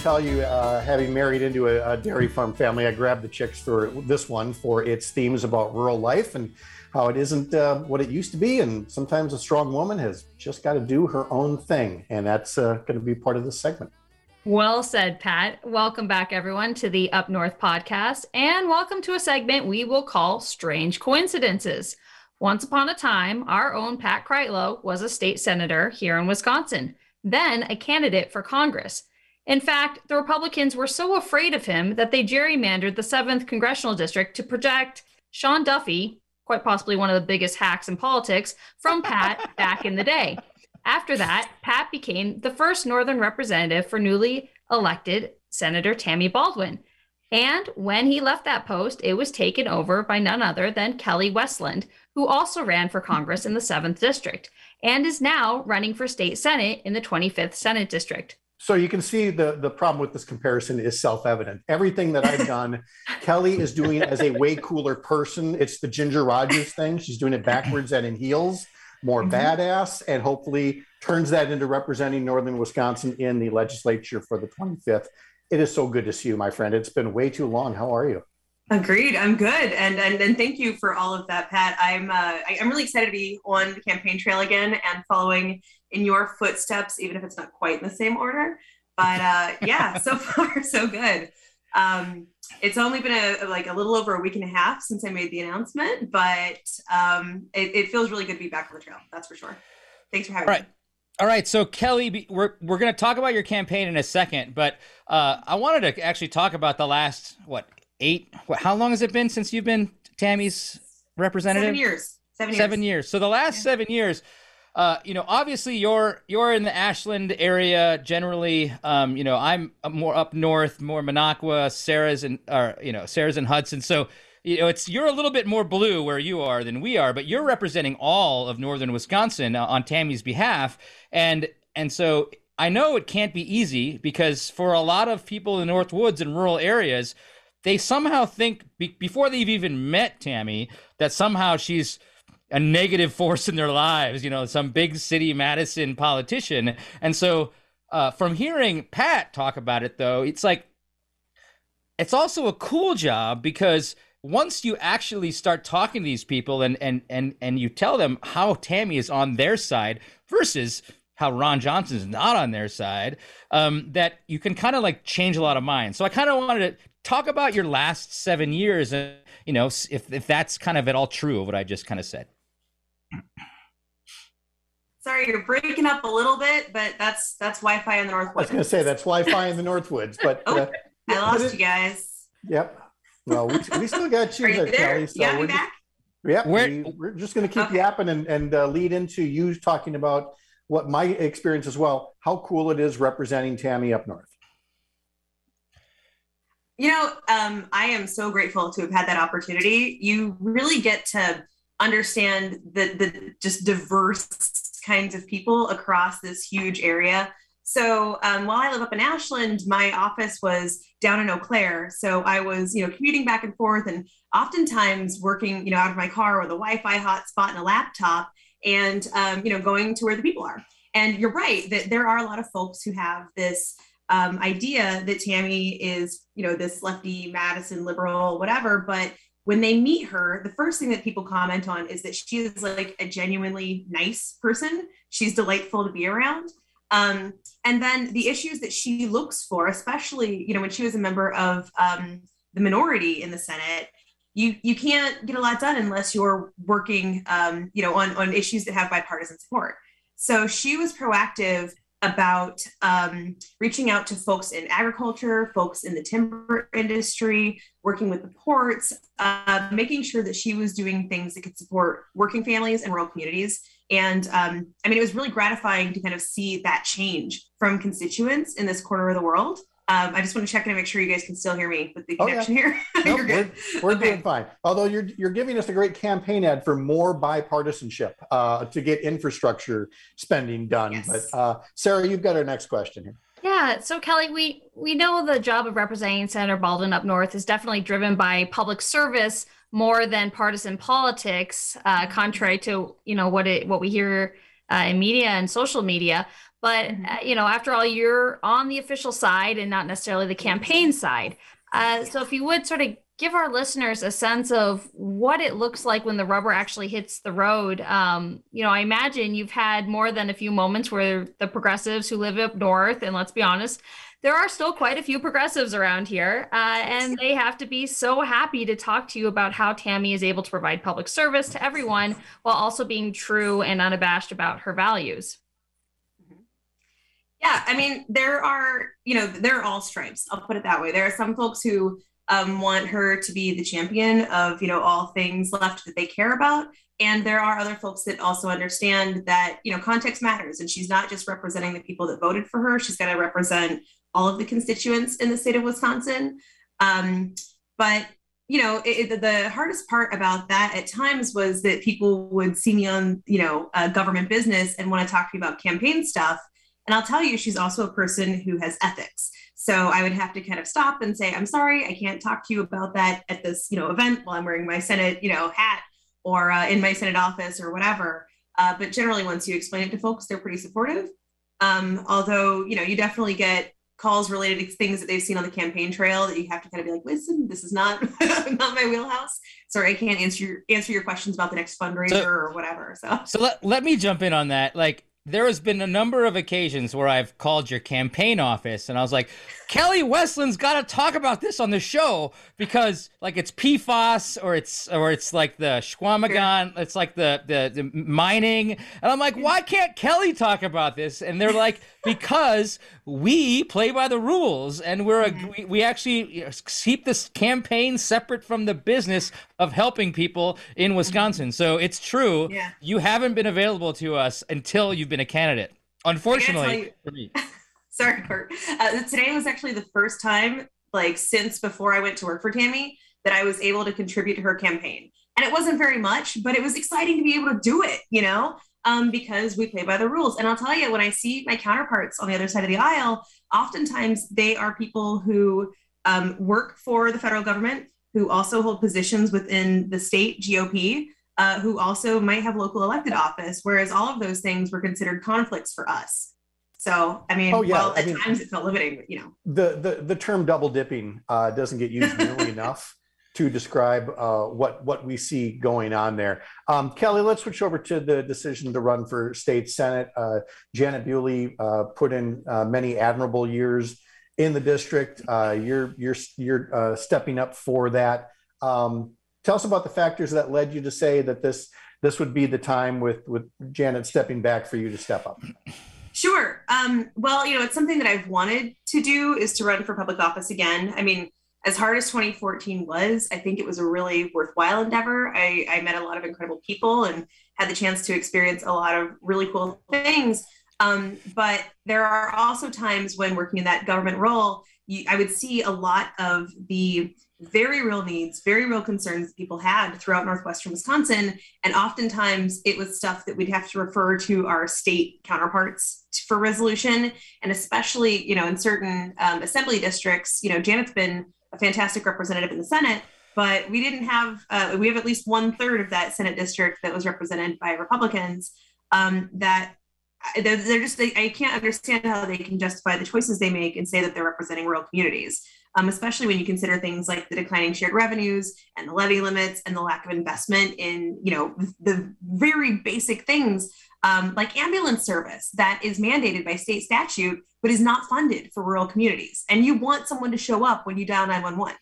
tell you, having married into a dairy farm family, I grabbed the chicks for this one for its themes about rural life and how it isn't what it used to be. And sometimes a strong woman has just got to do her own thing. And that's going to be part of this segment. Well said, Pat. Welcome back, everyone, to the Up North podcast. And welcome to a segment we will call Strange Coincidences. Once upon a time, our own Pat Kreitlow was a state senator here in Wisconsin, then a candidate for Congress. In fact, the Republicans were so afraid of him that they gerrymandered the 7th Congressional District to project Sean Duffy, quite possibly one of the biggest hacks in politics, from Pat back in the day. After that, Pat became the first Northern representative for newly elected Senator Tammy Baldwin. And when he left that post, it was taken over by none other than Kelly Westland, who also ran for Congress in the 7th District and is now running for state Senate in the 25th Senate District. So you can see the problem with this comparison is self-evident. Everything that I've done, Kelly is doing it as a way cooler person. It's the Ginger Rogers thing. She's doing it backwards and in heels, more badass, and hopefully turns that into representing Northern Wisconsin in the legislature for the 25th. It is so good to see you, my friend. It's been way too long. How are you? Agreed. I'm good. And thank you for all of that, Pat. I'm really excited to be on the campaign trail again and following in your footsteps, even if it's not quite in the same order. But yeah, so far, so good. It's only been a little over a week and a half since I made the announcement, but it feels really good to be back on the trail. That's for sure. Thanks for having me. All right. So Kelly, we're going to talk about your campaign in a second, but I wanted to actually talk about the last, how long has it been since you've been Tammy's representative? 7 years. 7 years. So the last 7 years, obviously you're in the Ashland area generally. I'm more up north, more Minocqua, Sarah's and Hudson. So, you're a little bit more blue where you are than we are, but you're representing all of Northern Wisconsin on Tammy's behalf. And so I know it can't be easy because for a lot of people in the North Woods and rural areas, they somehow think before they've even met Tammy that somehow she's a negative force in their lives, some big city Madison politician. And so from hearing Pat talk about it, though, it's like it's also a cool job because once you actually start talking to these people and you tell them how Tammy is on their side versus how Ron Johnson is not on their side, that you can kind of like change a lot of minds. So I kind of wanted to talk about your last 7 years and, if that's kind of at all true of what I just kind of said. Sorry, you're breaking up a little bit, but that's Wi-Fi in the Northwoods. I was going to say that's Wi-Fi in the Northwoods, but I lost you guys. Yep. Well, we still got you there, Kelly. So you got me back? We're just going to keep yapping and lead into you talking about what my experience as well, how cool it is representing Tammy up north. I am so grateful to have had that opportunity. You really get to understand the just diverse kinds of people across this huge area. So while I live up in Ashland, my office was down in Eau Claire. So I was, commuting back and forth and oftentimes working, out of my car with a Wi-Fi hotspot and a laptop and, going to where the people are. And you're right that there are a lot of folks who have this idea that Tammy is, this lefty Madison liberal, whatever. But when they meet her, the first thing that people comment on is that she is like a genuinely nice person. She's delightful to be around. And then the issues that she looks for, especially, when she was a member of the minority in the Senate, you can't get a lot done unless you're working, on issues that have bipartisan support. So she was proactive about reaching out to folks in agriculture, folks in the timber industry, working with the ports, making sure that she was doing things that could support working families and rural communities. And it was really gratifying to kind of see that change from constituents in this corner of the world. I just want to check in and make sure you guys can still hear me with the connection here. Nope, you're good. We're doing fine. Although you're giving us a great campaign ad for more bipartisanship to get infrastructure spending done. Yes. But Sarah, you've got our next question here. Yeah. So Kelly, we know the job of representing Senator Baldwin up north is definitely driven by public service more than partisan politics, contrary to what we hear in media and social media. But, after all, you're on the official side and not necessarily the campaign side. So if you would sort of give our listeners a sense of what it looks like when the rubber actually hits the road. I imagine you've had more than a few moments where the progressives who live up north, and let's be honest, there are still quite a few progressives around here, and they have to be so happy to talk to you about how Tammy is able to provide public service to everyone while also being true and unabashed about her values. Yeah, I mean, there are all stripes. I'll put it that way. There are some folks who want her to be the champion of, all things left that they care about. And there are other folks that also understand that, context matters. And she's not just representing the people that voted for her. She's got to represent all of the constituents in the state of Wisconsin. But the hardest part about that at times was that people would see me on, government business and want to talk to me about campaign stuff. And I'll tell you, she's also a person who has ethics. So I would have to kind of stop and say, I'm sorry, I can't talk to you about that at this, event while I'm wearing my Senate, hat or in my Senate office or whatever. But generally, once you explain it to folks, they're pretty supportive. Although, you definitely get calls related to things that they've seen on the campaign trail that you have to kind of be like, listen, this is not not my wheelhouse. Sorry, I can't answer your questions about the next fundraiser or whatever. So let me jump in on that. Like, there has been a number of occasions where I've called your campaign office and I was like, Kelly Westland's got to talk about this on the show because like it's PFAS or it's like the Squamagon, it's like the mining. And I'm like, why can't Kelly talk about this? And they're like, because we play by the rules and we actually keep this campaign separate from the business of helping people in Wisconsin. So it's true. Yeah. You haven't been available to us until you've been a candidate. Unfortunately for me. Sorry, Kurt. Today was actually the first time, since before I went to work for Tammy, that I was able to contribute to her campaign. And it wasn't very much, but it was exciting to be able to do it, because we play by the rules. And I'll tell you, when I see my counterparts on the other side of the aisle, oftentimes they are people who work for the federal government, who also hold positions within the state GOP, who also might have local elected office, whereas all of those things were considered conflicts for us. So, I mean, at times it felt limiting, The term double dipping doesn't get used nearly enough to describe what we see going on there. Kelly, let's switch over to the decision to run for state senate. Janet Bewley put in many admirable years in the district. You're stepping up for that. Tell us about the factors that led you to say that this would be the time with Janet stepping back for you to step up. Sure. Well, it's something that I've wanted to do is to run for public office again. I mean, as hard as 2014 was, I think it was a really worthwhile endeavor. I met a lot of incredible people and had the chance to experience a lot of really cool things. But there are also times when working in that government role, I would see a lot of the very real needs, very real concerns that people had throughout Northwestern Wisconsin. And oftentimes it was stuff that we'd have to refer to our state counterparts for resolution. And especially, in certain assembly districts, Janet's been a fantastic representative in the Senate, but we didn't have, we have at least 1/3 of that Senate district that was represented by Republicans that I can't understand how they can justify the choices they make and say that they're representing rural communities, especially when you consider things like the declining shared revenues and the levy limits and the lack of investment in, the very basic things like ambulance service that is mandated by state statute, but is not funded for rural communities. And you want someone to show up when you dial 911.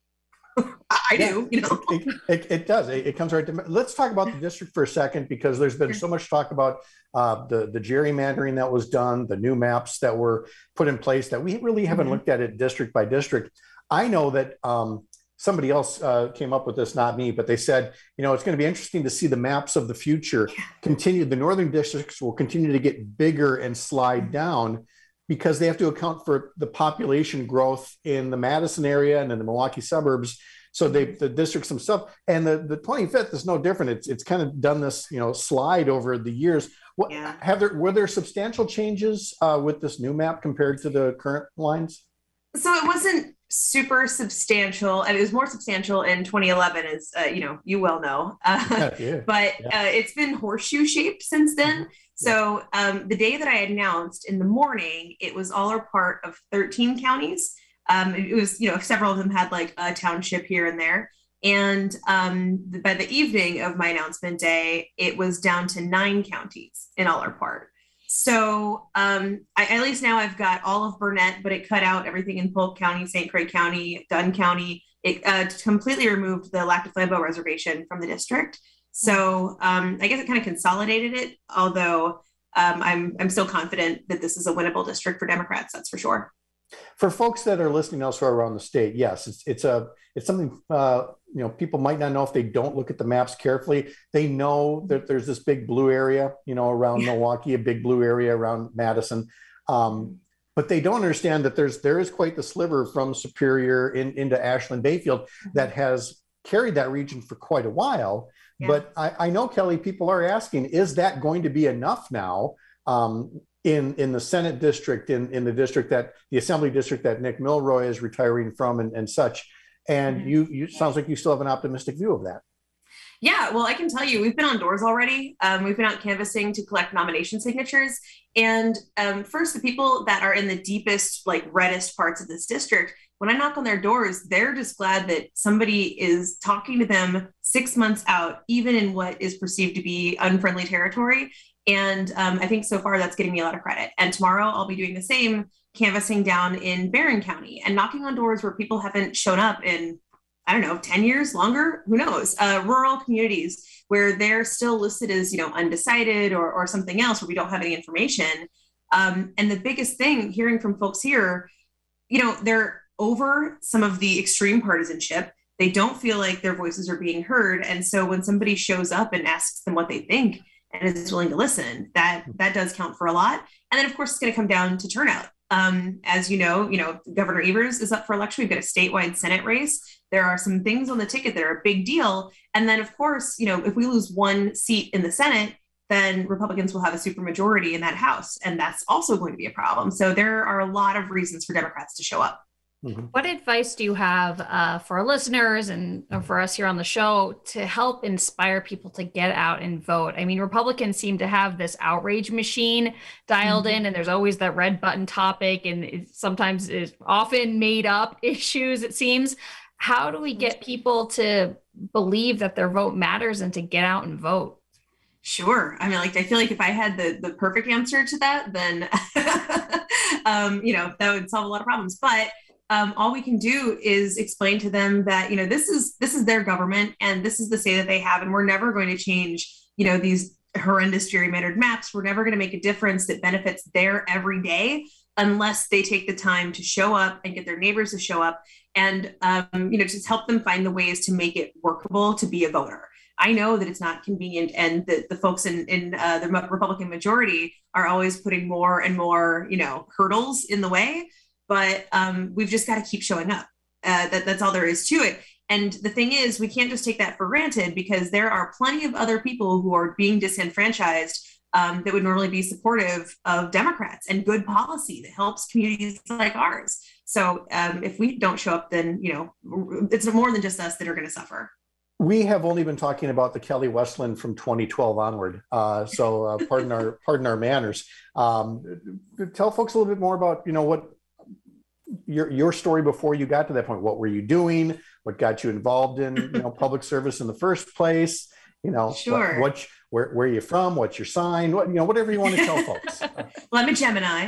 I do, It does. It comes right to. Let's talk about the district for a second, because there's been so much talk about the gerrymandering that was done, the new maps that were put in place that we really haven't looked at it district by district. I know that somebody else came up with this, not me, but they said, it's going to be interesting to see the maps of the future continue. The northern districts will continue to get bigger and slide down, because they have to account for the population growth in the Madison area and in the Milwaukee suburbs. So the districts themselves, and the 25th is no different. It's kind of done this, slide over the years. Were there substantial changes with this new map compared to the current lines? So it wasn't super substantial, and it was more substantial in 2011, as you well know. But it's been horseshoe shaped since then. So the day that I announced in the morning, it was all or part of 13 counties. It was, several of them had like a township here and there. And by the evening of my announcement day, it was down to 9 counties in all or part. So at least now I've got all of Burnett, but it cut out everything in Polk County, St. Croix County, Dunn County. It completely removed the Lac du Flambeau reservation from the district. So I guess it kind of consolidated it, although I'm still confident that this is a winnable district for Democrats, that's for sure. For folks that are listening elsewhere around the state, yes, it's something people might not know if they don't look at the maps carefully. They know that there's this big blue area, around Milwaukee, a big blue area around Madison, but they don't understand that there is quite the sliver from Superior into Ashland Bayfield that has carried that region for quite a while. Yeah. But I know, Kelly, people are asking, is that going to be enough now? In the Senate district, in the Assembly district that Nick Milroy is retiring from and such. And you sounds like you still have an optimistic view of that. Yeah, well, I can tell you, we've been on doors already. We've been out canvassing to collect nomination signatures. And first, the people that are in the deepest, reddest parts of this district, when I knock on their doors, they're just glad that somebody is talking to them 6 months out, even in what is perceived to be unfriendly territory. And I think so far that's getting me a lot of credit. And tomorrow I'll be doing the same, canvassing down in Barron County and knocking on doors where people haven't shown up in, 10 years, longer, who knows, rural communities where they're still listed as, undecided or something else where we don't have any information. And the biggest thing, hearing from folks here, they're over some of the extreme partisanship. They don't feel like their voices are being heard. And so when somebody shows up and asks them what they think, and is willing to listen, that does count for a lot. And then, of course, it's going to come down to turnout. As you know, Governor Evers is up for election. We've got a statewide Senate race. There are some things on the ticket that are a big deal. And then, of course, if we lose one seat in the Senate, then Republicans will have a supermajority in that House. And that's also going to be a problem. So there are a lot of reasons for Democrats to show up. Mm-hmm. What advice do you have for our listeners and for us here on the show to help inspire people to get out and vote? I mean, Republicans seem to have this outrage machine dialed in, and there's always that red button topic, and sometimes it's often made up issues, it seems. How do we get people to believe that their vote matters and to get out and vote? Sure. I mean, I feel like if I had the perfect answer to that, then, that would solve a lot of problems. But all we can do is explain to them that, this is their government and this is the say that they have. And we're never going to change, these horrendous gerrymandered maps. We're never going to make a difference that benefits their everyday unless they take the time to show up and get their neighbors to show up and, just help them find the ways to make it workable to be a voter. I know that it's not convenient, and the folks in the Republican majority are always putting more and more, hurdles in the way. But we've just got to keep showing up. That's all there is to it. And the thing is, we can't just take that for granted, because there are plenty of other people who are being disenfranchised that would normally be supportive of Democrats and good policy that helps communities like ours. So if we don't show up, then, it's more than just us that are going to suffer. We have only been talking about the Kelly Westland from 2012 onward. So pardon our manners. Tell folks a little bit more about, what your story before you got to that point. What were you doing? What got you involved in public service in the first place? Sure. Where are you from? What's your sign? Whatever you want to tell folks. Well, I'm a Gemini,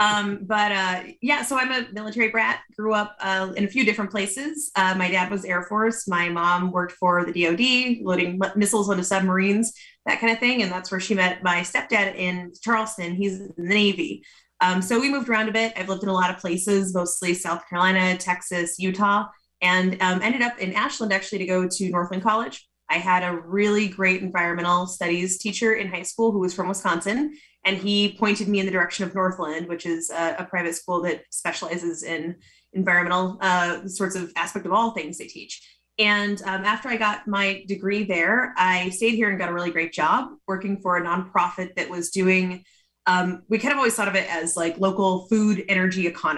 so I'm a military brat. Grew up in a few different places. My dad was Air Force. My mom worked for the DoD, loading missiles onto submarines, that kind of thing. And that's where she met my stepdad in Charleston. He's in the Navy. So we moved around a bit. I've lived in a lot of places, mostly South Carolina, Texas, Utah, and ended up in Ashland actually to go to Northland College. I had a really great environmental studies teacher in high school who was from Wisconsin, and he pointed me in the direction of Northland, which is a private school that specializes in environmental sorts of aspect of all things they teach. And after I got my degree there, I stayed here and got a really great job working for a nonprofit that was doing, we kind of always thought of it as like local food energy economy.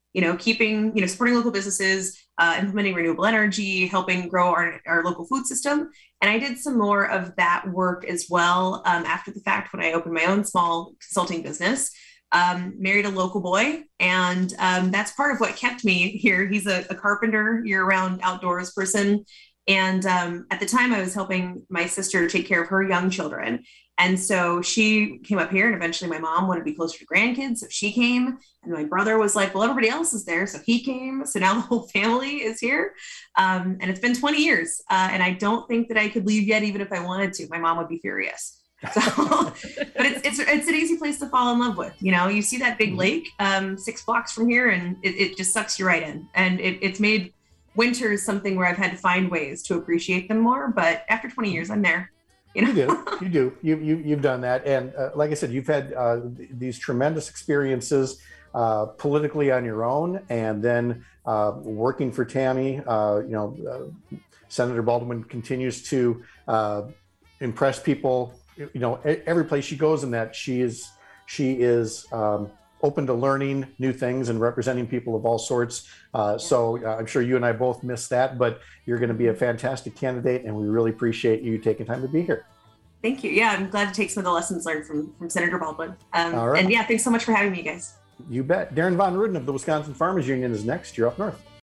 keeping, supporting local businesses, implementing renewable energy, helping grow our local food system. And I did some more of that work as well after the fact when I opened my own small consulting business. Married a local boy, and that's part of what kept me here. He's a carpenter, year-round outdoors person. And at the time, I was helping my sister take care of her young children. And so she came up here, and eventually my mom wanted to be closer to grandkids, so she came. And my brother was like, well, everybody else is there, so he came. So now the whole family is here. And it's been 20 years, and I don't think that I could leave yet, even if I wanted to. My mom would be furious. So, but it's an easy place to fall in love with. You see that big lake 6 blocks from here, and it just sucks you right in. And it's made winters something where I've had to find ways to appreciate them more. But after 20 years, I'm there. You do. You've done that, and like I said, you've had these tremendous experiences politically on your own, and then working for Tammy. Senator Baldwin continues to impress people. Every place she goes, in that she is open to learning new things and representing people of all sorts. So I'm sure you and I both miss that, but you're going to be a fantastic candidate, and we really appreciate you taking time to be here. Thank you. Yeah, I'm glad to take some of the lessons learned from Senator Baldwin. All right. And yeah, thanks so much for having me, guys. You bet. Darren Von Ruden of the Wisconsin Farmers Union is next. You're up north.